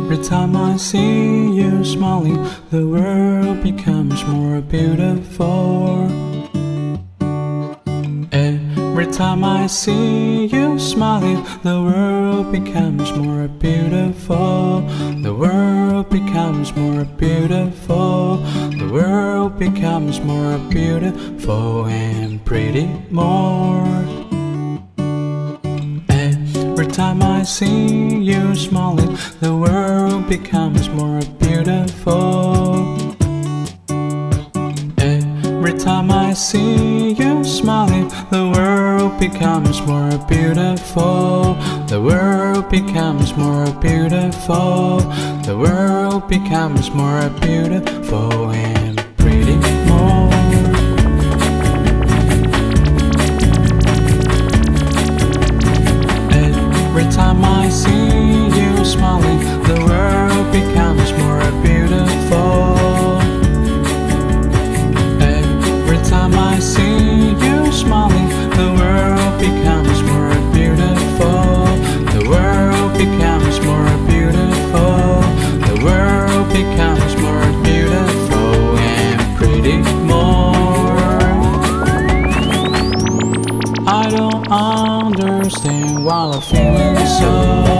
Every time I see you smiling, the world becomes more beautiful. Every time I see you smiling, the world becomes more beautiful. The world becomes more beautiful. The world becomes more beautiful and pretty more. Every time I see you smiling, the world becomes more beautiful. Every time I see you smiling, the world becomes more beautiful. The world becomes more beautiful. The world becomes more beautiful and pretty more. Every time I see you smiling, the world becomes more beautiful. Every time I see you smiling, the world becomes more beautiful. The world becomes more beautiful. The world becomes more beautiful and pretty more. I don't understand why I'm feeling so.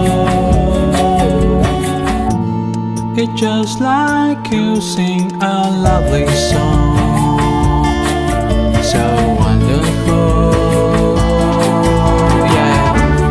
It's just like you sing a lovely song, so wonderful, yeah.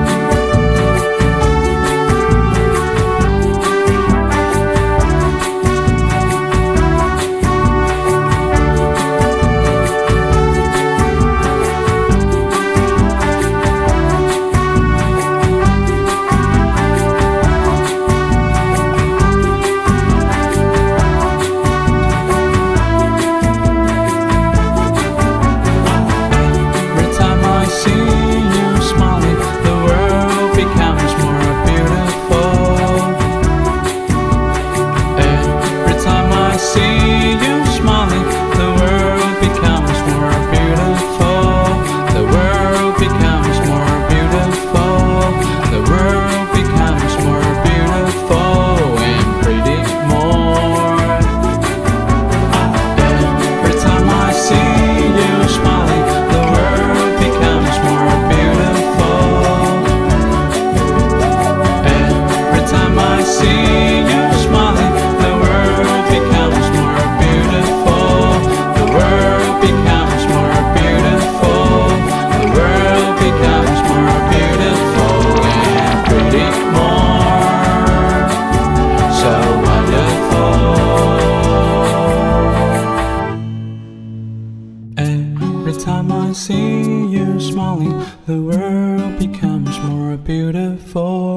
Every time I see you smiling, the world becomes more beautiful.